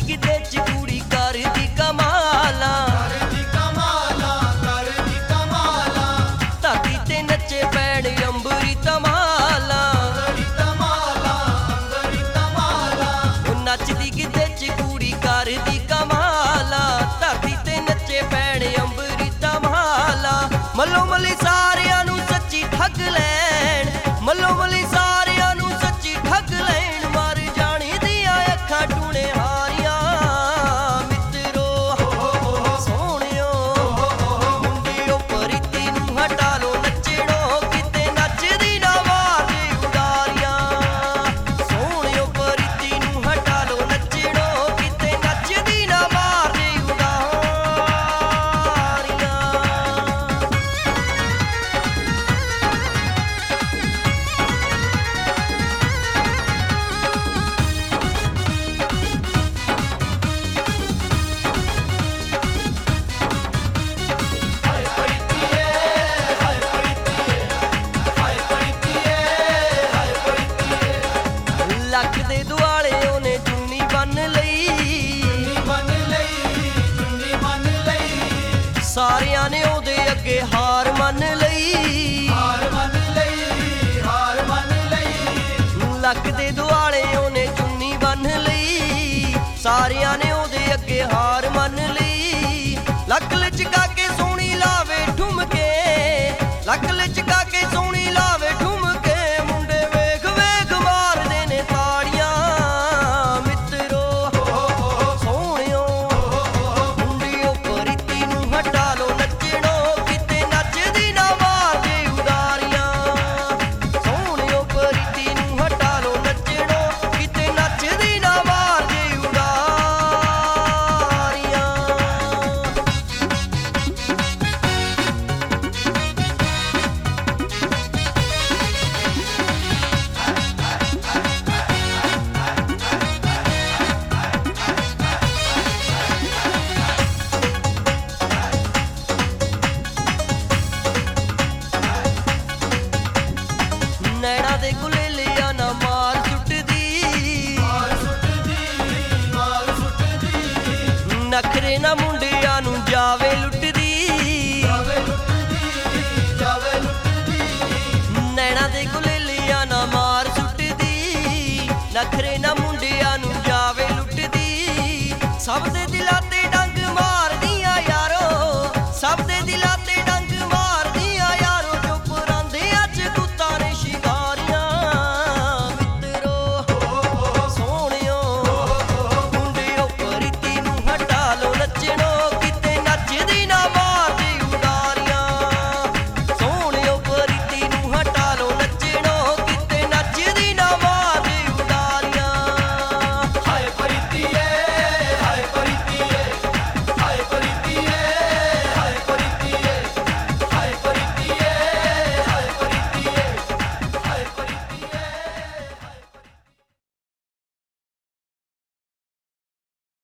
ਗਿੱਧੇ ਚ ਕੁੜੀ ਕਰਦੀ ਕਮਾਲਾਂ, ਧਰਤੀ ਤੇ ਨੱਚੇ ਪੈਣ ਅੰਬਰੀ ਧਮਾਲਾਂ। ਉਹ ਨੱਚਦੀ ਗਿੱਧੇ ਚ ਕੁੜੀ ਕਰਦੀ ਕਮਾਲਾਂ, ਧਰਤੀ ਤੇ ਨੱਚੇ ਪੈਣ ਅੰਬਰੀ ਧਮਾਲਾਂ। ਮੱਲੋ ਮੱਲੀ ਸਾਰਿਆਂ ਨੂੰ ਸੱਚੀ ਠੱਗ ਲੈਣ, ਮੱਲੋ ਮੱਲੀ ਸਾਰਿਆਂ ਨੂੰ ਸੱਚੀ ਠੱਗ ਲੈਣ। ਮਰ ਜਾਣੀ ਦੀਆਂ ਅੱਖਾਂ ਟੂਣੇ ਹਾਰੀਆਂ ਮਿੱਤਰੋ ਸੋਹਣਿਓ, ਮੁੰਡਿਓ ਪਰੀਤੀ ਨੂੰ ਹਟਾ ਲੋ ਨੱਚਣੋ, ਕਿਤੇ ਨੱਚਦੀ ਨਾ ਮਾਰਦੇ ਉਡਾਰੀਆਂ। ਸੋਹਣਿਓ ਪਰੀਤੀ ਨੂੰ ਹਟਾ ਲੋ ਨੱਚਣੋ, ਕਿਤੇ ਨੱਚਦੀ ਨਾ ਮਾਰਦੇ ਉਡਾਰੀਆਂ। ਲੱਕ ਦੇ ਦੁਆਲੇ ਉਹਨੇ ਚੁੰਨੀ ਬੰਨ ਲਈ, ਸਾਰਿਆਂ ਨੇ ਉਹਦੇ ਅੱਗੇ ਹਾਰ ਮੰਨ ਲਈ। ਲੱਕ ਦੇ ਦੁਆਲੇ ਉਹਨੇ ਚੁੰਨੀ ਬੰਨ ਲਈ, ਸਾਰਿਆਂ ਨੇ ਉਹਦੇ ਅੱਗੇ ਹਾਰ ਮੰਨ ਲਈ। ਲੱਕ ਲਚਕਾ ਕੇ ਸੋਹਣੀ ਲਾਵੇ ਠੁਮਕੇ, ਲੱਕ ਲਚਕਾ ਕੇ ਸੋਹਣੀ ਲਾਵੇ ਠੁਮਕੇ। ਮੁੰਡੇ ਵੇਖ ਵੇਖ ਮਾਰਦੇ ਨੇ ਤਾੜੀਆਂ ਮਿੱਤਰੋ ਸੋਹਣਿਓ, ਮੁੰਡਿਓ ਪਰੀਤੀ ਨੂੰ ਹਟਾ ਲੋ ਨੱਚਣੋ, ਕਿਤੇ ਨੱਚਦੀ ਨਾ ਮਾਰਦੇ ਉਡਾਰੀਆਂ। ਸੋਹਣਿਓ ਪਰੀਤੀ ਨੂੰ ਹਟਾ ਲੋ ਨੱਚਣੋ, ਕਿਤੇ ਨੱਚਦੀ ਨਾ ਮਾਰਦੇ ਉਡਾਰੀਆਂ। ਨੈਣਾ ਦੇ ਗੁਲੇਲਿਆਂ ਨਾ ਮਾਰ ਸੁੱਟਦੀ, ਨਖਰੇ ਨਾ ਮੁੰਡਿਆਂ ਨੂੰ ਜਾਵੇ ਲੁੱਟਦੀ। ਨੈਣਾ ਦੇ ਗੁਲੇਲਿਆਂ ਨਾ ਮਾਰ ਸੁੱਟਦੀ, ਨਖਰੇ ਨਾ ਮੁੰਡਿਆਂ ਨੂੰ ਜਾਵੇ ਲੁੱਟਦੀ। ਸਭ ਦੇ